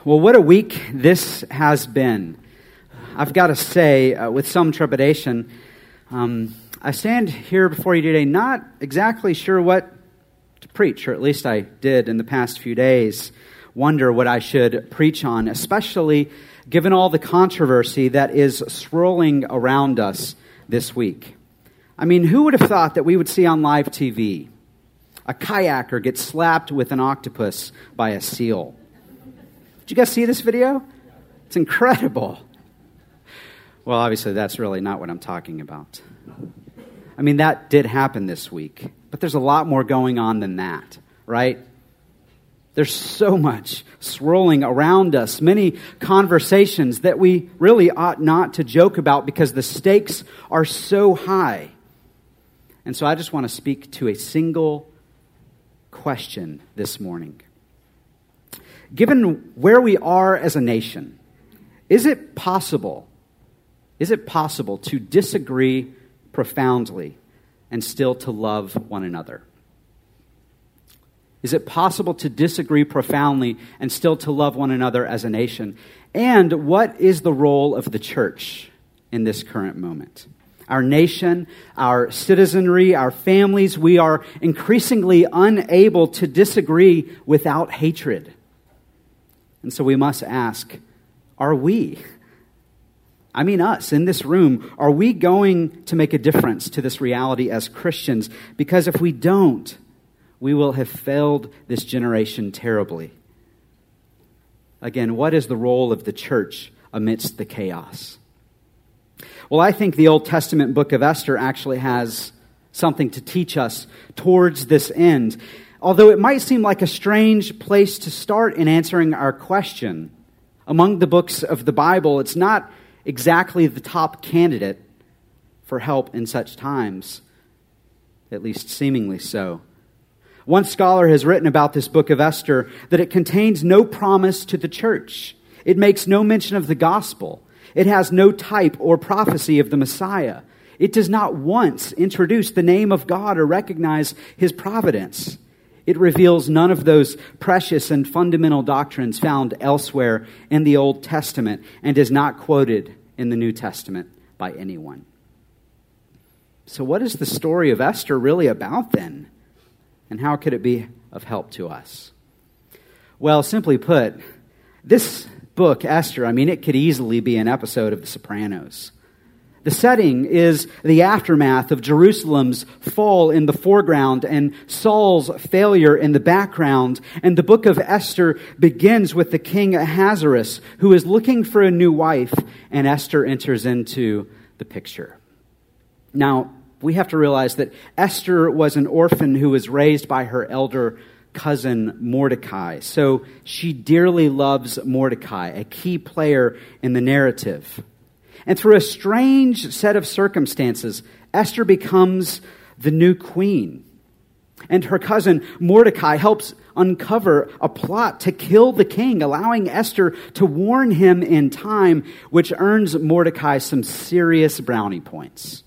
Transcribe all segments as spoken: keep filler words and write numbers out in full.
Well, what a week this has been. I've got to say, uh, with some trepidation, um, I stand here before you today not exactly sure what to preach, or at least I did in the past few days, wonder what I should preach on, especially given all the controversy that is swirling around us this week. I mean, who would have thought that we would see on live T V a kayaker get slapped with an octopus by a seal? Did you guys see this video? It's incredible. Well, obviously, that's really not what I'm talking about. I mean, that did happen this week, but there's a lot more going on than that, right? There's so much swirling around us, many conversations that we really ought not to joke about because the stakes are so high. And so I just want to speak to a single question this morning. Given where we are as a nation, is it possible, is it possible to disagree profoundly and still to love one another? Is it possible to disagree profoundly and still to love one another as a nation? And what is the role of the church in this current moment? Our nation, our citizenry, our families, we are increasingly unable to disagree without hatred. And so we must ask, are we, I mean us in this room, are we going to make a difference to this reality as Christians? Because if we don't, we will have failed this generation terribly. Again, what is the role of the church amidst the chaos? Well, I think the Old Testament book of Esther actually has something to teach us towards this end. Although it might seem like a strange place to start in answering our question, among the books of the Bible, it's not exactly the top candidate for help in such times, at least seemingly so. One scholar has written about this book of Esther that it contains no promise to the church. It makes no mention of the gospel. It has no type or prophecy of the Messiah. It does not once introduce the name of God or recognize his providence. It reveals none of those precious and fundamental doctrines found elsewhere in the Old Testament and is not quoted in the New Testament by anyone. So what is the story of Esther really about then? And how could it be of help to us? Well, simply put, this book, Esther, I mean, it could easily be an episode of The Sopranos. The setting is the aftermath of Jerusalem's fall in the foreground and Saul's failure in the background. And the book of Esther begins with the king Ahasuerus, who is looking for a new wife, and Esther enters into the picture. Now, we have to realize that Esther was an orphan who was raised by her elder cousin Mordecai. So she dearly loves Mordecai, a key player in the narrative. And through a strange set of circumstances, Esther becomes the new queen. And her cousin Mordecai helps uncover a plot to kill the king, allowing Esther to warn him in time, which earns Mordecai some serious brownie points.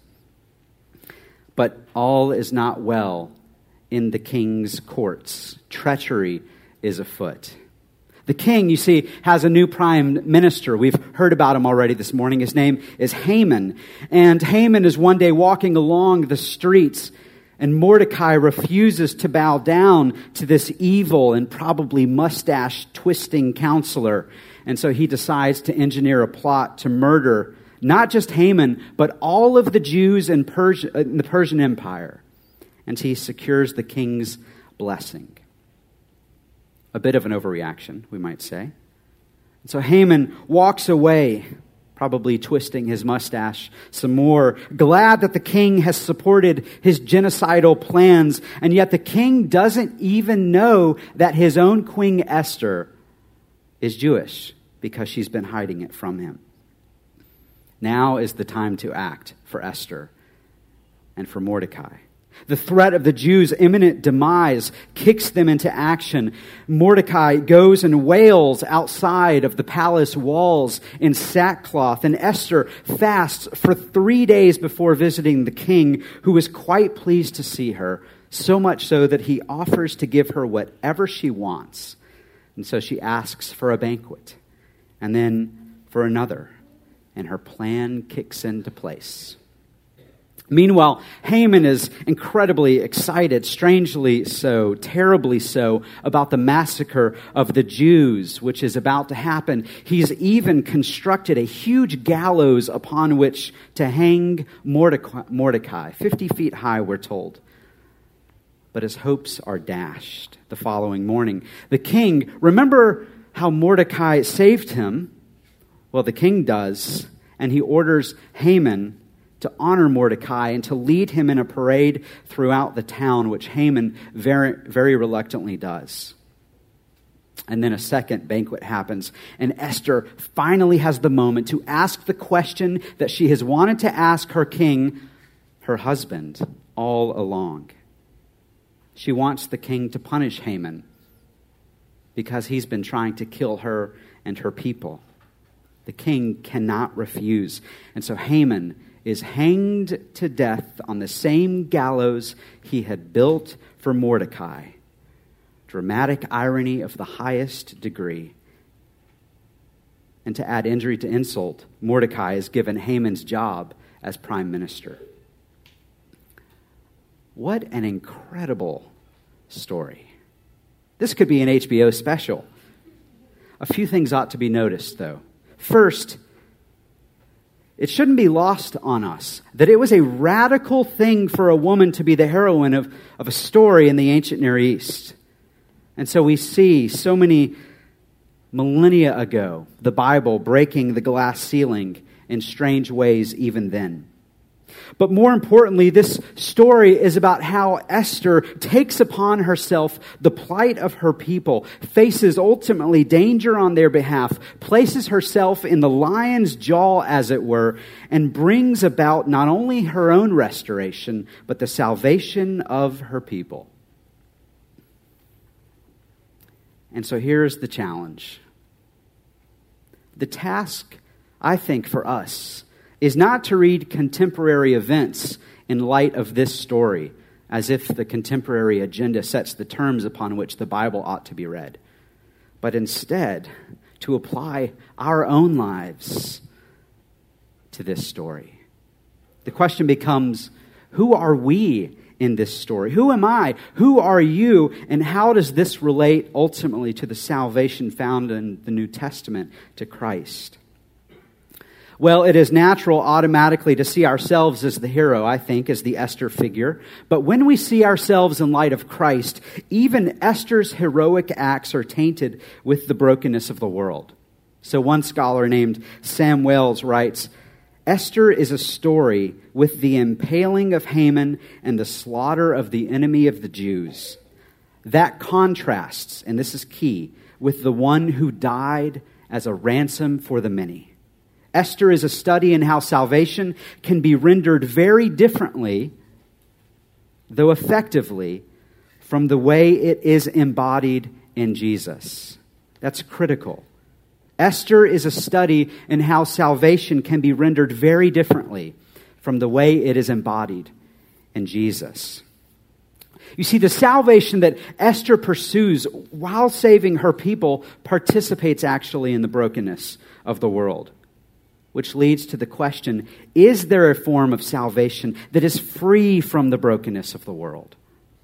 But all is not well in the king's courts. Treachery is afoot. The king, you see, has a new prime minister. We've heard about him already this morning. His name is Haman. And Haman is one day walking along the streets, and Mordecai refuses to bow down to this evil and probably mustache-twisting counselor. And so he decides to engineer a plot to murder not just Haman, but all of the Jews in, Persia, in the Persian Empire. And he secures the king's blessing. A bit of an overreaction, we might say. And so Haman walks away, probably twisting his mustache some more, glad that the king has supported his genocidal plans, and yet the king doesn't even know that his own queen Esther is Jewish because she's been hiding it from him. Now is the time to act for Esther and for Mordecai. The threat of the Jews' imminent demise kicks them into action. Mordecai goes and wails outside of the palace walls in sackcloth, and Esther fasts for three days before visiting the king, who is quite pleased to see her, so much so that he offers to give her whatever she wants And so she asks for a banquet, and then for another, and her plan kicks into place. Meanwhile, Haman is incredibly excited, strangely so, terribly so, about the massacre of the Jews, which is about to happen. He's even constructed a huge gallows upon which to hang Mordecai, Mordecai, fifty feet high, we're told. But his hopes are dashed the following morning. The king, remember how Mordecai saved him? Well, the king does, and he orders Haman to honor Mordecai and to lead him in a parade throughout the town, which Haman very, very reluctantly does. And then a second banquet happens, and Esther finally has the moment to ask the question that she has wanted to ask her king, her husband, all along. She wants the king to punish Haman because he's been trying to kill her and her people. The king cannot refuse. And so Haman is hanged to death on the same gallows he had built for Mordecai. Dramatic irony of the highest degree. And to add injury to insult, Mordecai is given Haman's job as prime minister. What an incredible story. This could be an H B O special. A few things ought to be noticed, though. First, it shouldn't be lost on us that it was a radical thing for a woman to be the heroine of, of a story in the ancient Near East. And so we see so many millennia ago, the Bible breaking the glass ceiling in strange ways even then. But more importantly, this story is about how Esther takes upon herself the plight of her people, faces ultimately danger on their behalf, places herself in the lion's jaw, as it were, and brings about not only her own restoration, but the salvation of her people. And so here's the challenge. The task, I think, for us is not to read contemporary events in light of this story, as if the contemporary agenda sets the terms upon which the Bible ought to be read, but instead to apply our own lives to this story. The question becomes, who are we in this story? Who am I? Who are you? And how does this relate ultimately to the salvation found in the New Testament, to Christ? Well, it is natural automatically to see ourselves as the hero, I think, as the Esther figure. But when we see ourselves in light of Christ, even Esther's heroic acts are tainted with the brokenness of the world. So one scholar named Sam Wells writes, Esther is a story with the impaling of Haman and the slaughter of the enemy of the Jews. That contrasts, and this is key, with the one who died as a ransom for the many. Esther is a study in how salvation can be rendered very differently, though effectively, from the way it is embodied in Jesus. That's critical. Esther is a study in how salvation can be rendered very differently from the way it is embodied in Jesus. You see, the salvation that Esther pursues while saving her people participates actually in the brokenness of the world. Which leads to the question, is there a form of salvation that is free from the brokenness of the world?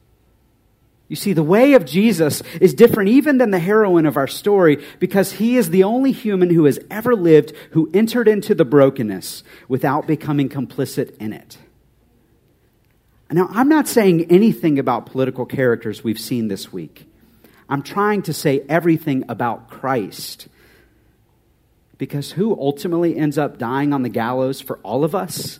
You see, the way of Jesus is different even than the heroine of our story because he is the only human who has ever lived who entered into the brokenness without becoming complicit in it. Now, I'm not saying anything about political characters we've seen this week. I'm trying to say everything about Christ. Because who ultimately ends up dying on the gallows for all of us?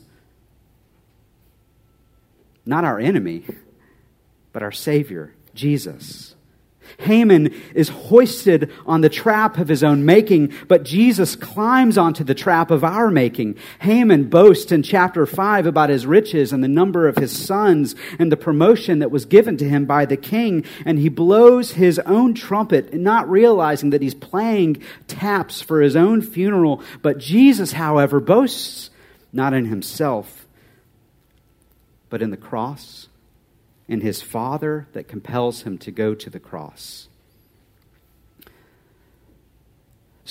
Not our enemy, but our Savior, Jesus. Haman is hoisted on the trap of his own making, but Jesus climbs onto the trap of our making. Haman boasts in chapter five about his riches and the number of his sons and the promotion that was given to him by the king, and he blows his own trumpet, not realizing that he's playing taps for his own funeral. But Jesus, however, boasts not in himself, but in the cross, in his Father that compels him to go to the cross.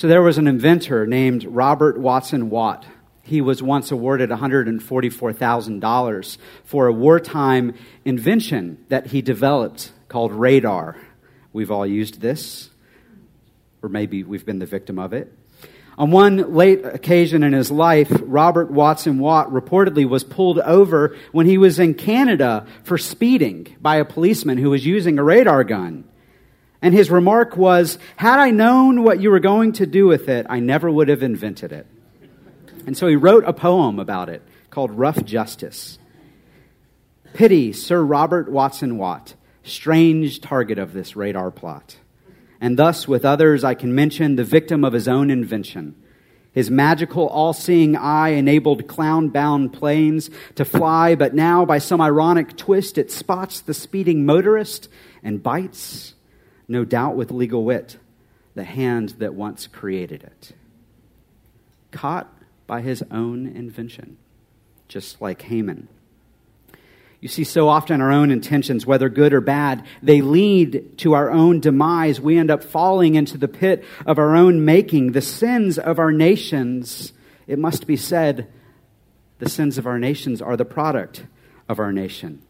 So there was an inventor named Robert Watson Watt. He was once awarded one hundred forty-four thousand dollars for a wartime invention that he developed called radar. We've all used this, or maybe we've been the victim of it. On one late occasion in his life, Robert Watson Watt reportedly was pulled over when he was in Canada for speeding by a policeman who was using a radar gun. And his remark was, "Had I known what you were going to do with it, I never would have invented it." And so he wrote a poem about it called Rough Justice. Pity Sir Robert Watson Watt, strange target of this radar plot. And thus, with others, I can mention the victim of his own invention. His magical, all-seeing eye enabled clown-bound planes to fly, but now, by some ironic twist, it spots the speeding motorist and bites, no doubt with legal wit, the hand that once created it. Caught by his own invention, just like Haman. You see, so often our own intentions, whether good or bad, they lead to our own demise. We end up falling into the pit of our own making. The sins of our nations, it must be said, the sins of our nations are the product of our nation.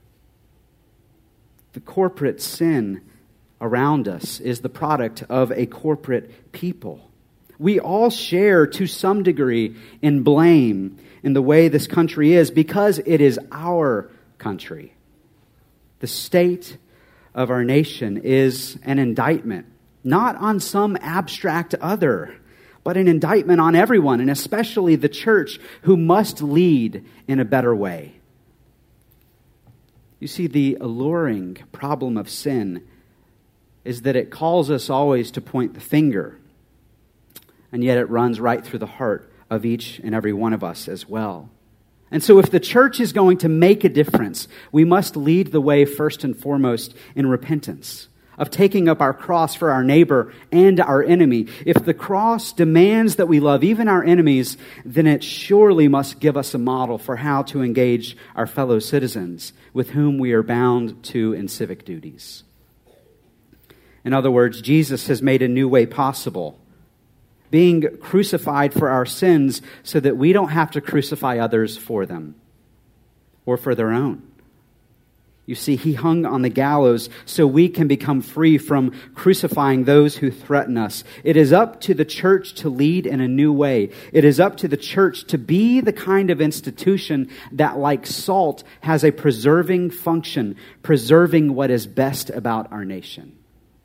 The corporate sin around us is the product of a corporate people. We all share to some degree in blame in the way this country is because it is our country. The state of our nation is an indictment, not on some abstract other, but an indictment on everyone, and especially the church, who must lead in a better way. You see, the alluring problem of sin is that it calls us always to point the finger, and yet it runs right through the heart of each and every one of us as well. And so if the church is going to make a difference, we must lead the way first and foremost in repentance, of taking up our cross for our neighbor and our enemy. If the cross demands that we love even our enemies, then it surely must give us a model for how to engage our fellow citizens with whom we are bound to in civic duties. In other words, Jesus has made a new way possible, being crucified for our sins so that we don't have to crucify others for them or for their own. You see, he hung on the gallows so we can become free from crucifying those who threaten us. It is up to the church to lead in a new way. It is up to the church to be the kind of institution that, like salt, has a preserving function, preserving what is best about our nation.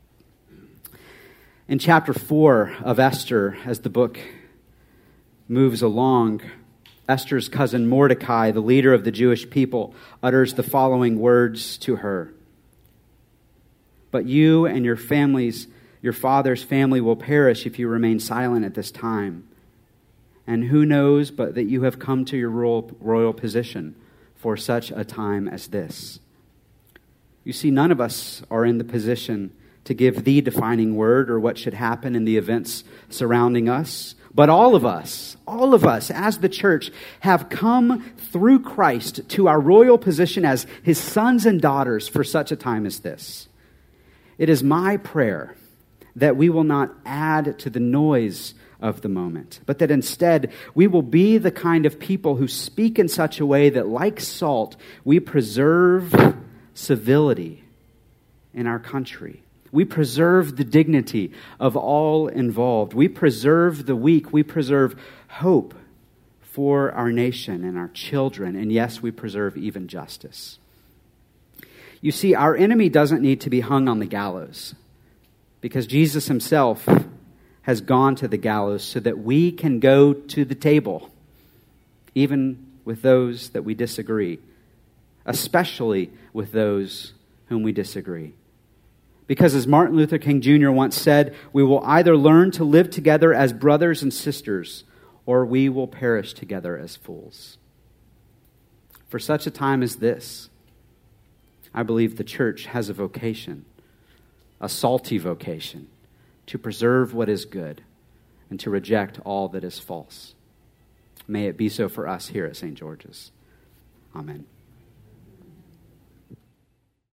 In chapter four of Esther, as the book moves along, Esther's cousin Mordecai, the leader of the Jewish people, utters the following words to her. "But you and your families, your father's family will perish if you remain silent at this time. And who knows but that you have come to your royal, royal position for such a time as this?" You see, none of us are in the position to give the defining word or what should happen in the events surrounding us. But all of us, all of us as the church have come through Christ to our royal position as his sons and daughters for such a time as this. It is my prayer that we will not add to the noise of the moment, but that instead we will be the kind of people who speak in such a way that, like salt, we preserve civility in our country. We preserve the dignity of all involved. We preserve the weak. We preserve hope for our nation and our children. And yes, we preserve even justice. You see, our enemy doesn't need to be hung on the gallows because Jesus himself has gone to the gallows so that we can go to the table, even with those that we disagree, especially with those whom we disagree. Because as Martin Luther King Junior once said, we will either learn to live together as brothers and sisters, or we will perish together as fools. For such a time as this, I believe the church has a vocation, a salty vocation, to preserve what is good and to reject all that is false. May it be so for us here at Saint George's. Amen.